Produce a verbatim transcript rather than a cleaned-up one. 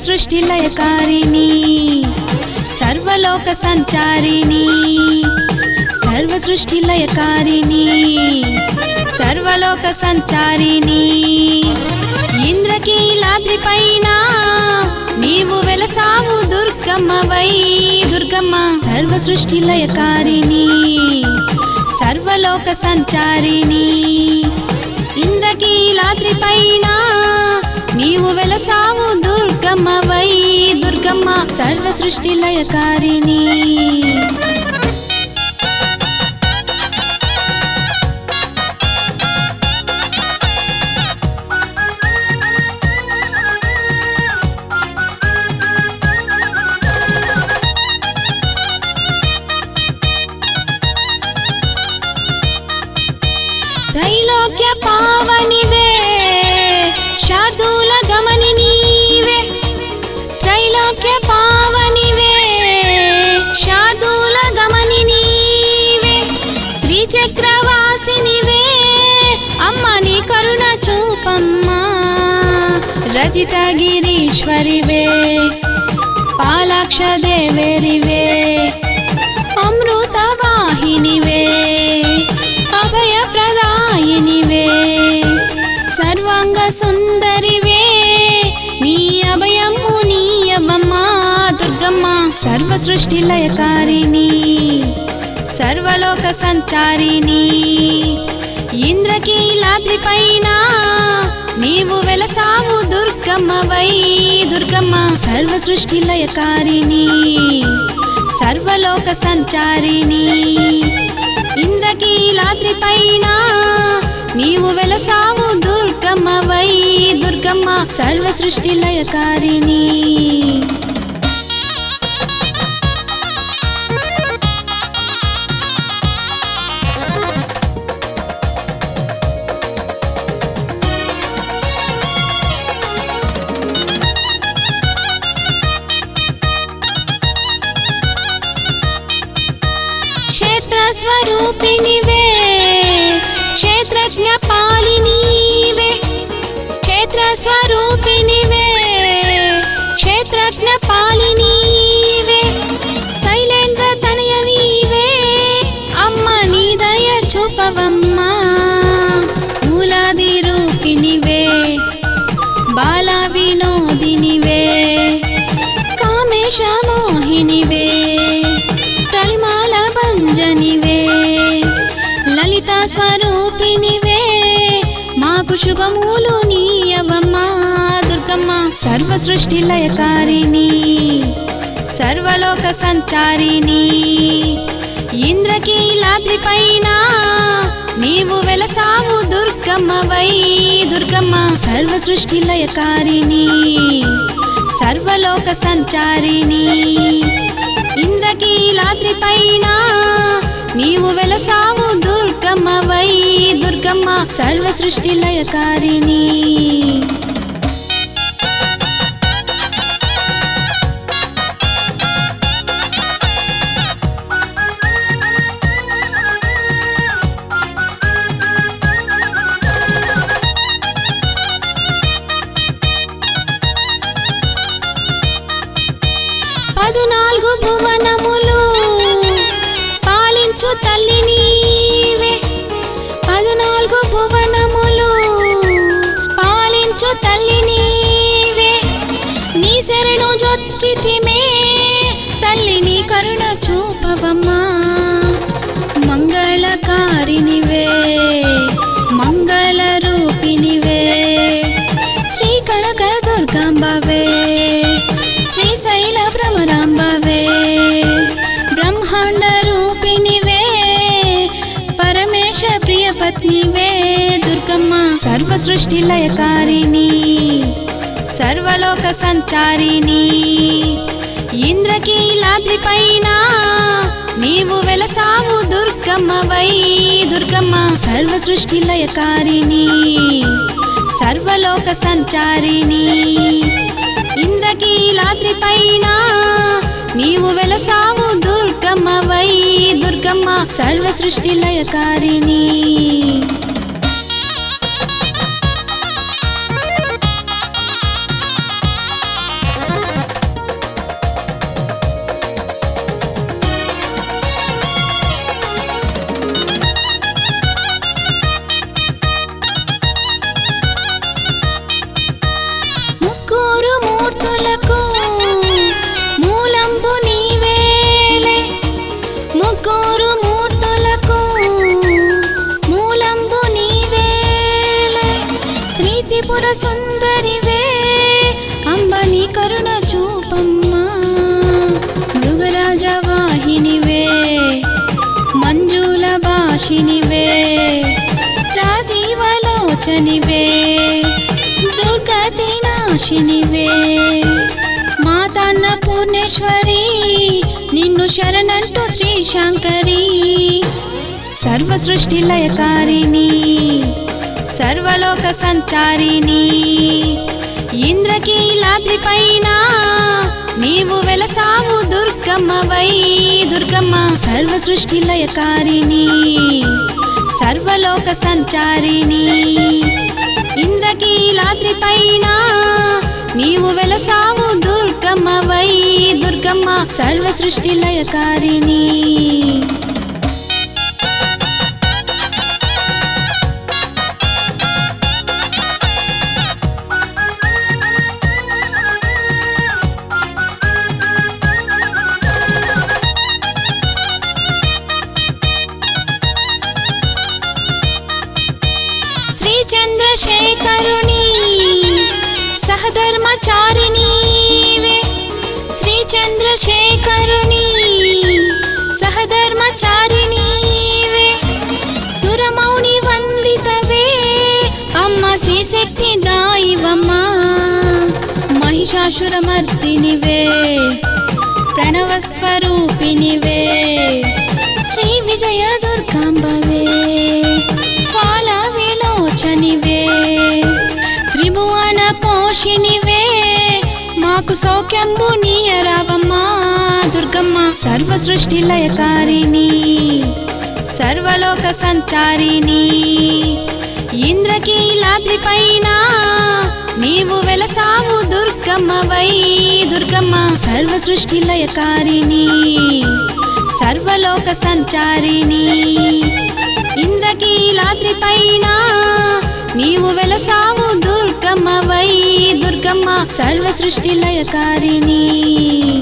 సృష్టి లయకారిణి సర్వలోక సంచారిణి సర్వ సృష్టి లయకారిణి సర్వలోక సంచారిణి ఇంద్రకీలాద్రి పైన నీవు వెలసావు దుర్గమ్మవై దుర్గమ్మ సర్వ సృష్టి లయకారిణి సర్వలోక సంచారిణి ఇంద్రకీలాద్రి పైన నీవు వెలసావు దుర్గమ్మవై దుర్గమ్మ సర్వ సృష్టి లయకారిణి त्रैलोक्य पावनिवे शार्दूल गमनि नीवे त्रैलोक्य पावनिवे शार्दूल गमनि नीवे श्री चक्रवासिनिवे अम्मा नी करुण चूपम्मा रजित गिरीश्वरिवे पालाक्ष देवेरिवे अमृत वाहिनिवे अभय प्रदायिनिवे सर्वांग सुंदरिवे नी अभयम्मु नीयवम्मा दुर्गम्मा सर्व सृष्टि लयकारिणी सर्वलोक संचारिणी इंद्रकीलाद्रि पैन नीवु वेलसावु दुर्गम्मवै दुर्गम्म सर्व सृष्टि लयकारिणी सर्वलोक संचारिणी इंद्रकीलाद्रि पैन नीवु वेलसावु दुर्गम्मवै दुर्गम्म सर्व सृष्टि लयकारिणी स्वरूपिणिवे क्षेत्रज्ञ पालिनीवे क्षेत्र स्वरूपिणिवे क्षेत्रज्ञ पालिनीवे शैलेन्द्र तनयनीवे अम्मा नी दय चूपवम्मा मूलादि रूपिणिवे बाला विनोदिनिवे कामेश मोहिनिवे कलिमाल भंजनिवे ललिता स्वरूपिणिवे माकु शुभमूलु नीयवम्मा दुर्गम्म सर्व सृष्टि लयकारिणी सर्वलोक संचारिणी इंद्रकीलाद्रि पैन नीवु वेलसावु दुर्गम्मवै दुर्गम्म सर्व सृष्टि लयकारिणी सर्वलोक संचारिणी इंद्रकीलाद्रि पैन नीवु वेलसावु दुर्गम्मवै दुर्गम्म सर्व सृष्टि लयकारिणी పదునాలుగు భువనములు పాలించు తల్లి నీవే పదునాలుగు భువనములు పాలించు తల్లి నీవే నీ శరణు జొచ్చితిమే తల్లి నీ కరుణ చూపవమ్మా మంగళకారినివే మంగళ రూపినివే శ్రీ కనక దుర్గాంబవే శ్రీశైల భ్రమరాంబవే బ్రహ్మాండ రూపిణివే పరమేశ ప్రియ పత్నివే దుర్గమ్మ సర్వ సృష్టి లయకారిణి సర్వలోక సంచారిణి ఇంద్రకీలాద్రి పైన నీవు వెలసావు దుర్గమ్మవై దుర్గమ్మ సర్వ సృష్టి లయకారిణి సర్వలోక సంచారిణి ఇంద్రకీలాద్రి పైన నీవు వెలసావు దుర్గమ్మవై దుర్గమ్మ సర్వ సృష్టి లయకారిణి త్రిపుర సుందరివే అంబని కరుణ చూపమ్మా మృగరాజ వాహినివే మంజుల భాషినివే రాజీవలోచనివే దుర్గతి నాశినివే మాతన్న పూర్ణేశ్వరి నిన్ను శరణంటూ శ్రీ శంకరి సర్వ సృష్టి లయకారిణి సర్వలోక సంచారిణి ఇంద్రకీలాద్రి పైన నీవు వెలసావు దుర్గమ్మవై దుర్గమ్మ సర్వ సృష్టి లయకారిణి సర్వలోక సంచారిణి ఇంద్రకీలాద్రి పైన నీవు వెలసావు దుర్గమ్మవై దుర్గమ్మ సర్వ సృష్టి లయకారిణి చంద్రశేఖరుని సహధర్మచారిణి శ్రీ చంద్రశేఖరుని సహధర్మచారిణి సురమౌని వందితవే అమ్మ శ్రీ శక్తి దాయివమ్మ మహిషాసురమర్దినివే ప్రణవస్వరూపినివే శ్రీ విజయ దుర్గాంబవే విలోచనివే త్రిభువన పోషినివే మాకు సౌఖ్యంబు నీయరావమ్మా దుర్గమ్మ సర్వ సృష్టి లయకారిణి సర్వలోక సంచారిణి ఇంద్రకీలాద్రి పైన నీవు వెలసావు దుర్గమ్మవై దుర్గమ్మ సర్వ సృష్టి లయకారిణి సర్వలోక సంచారిణి ఇంద్రకీలాద్రి పైన నీవు వెలసావు దుర్గమ్మవై దుర్గమ్మ సర్వ సృష్టి లయకారిణి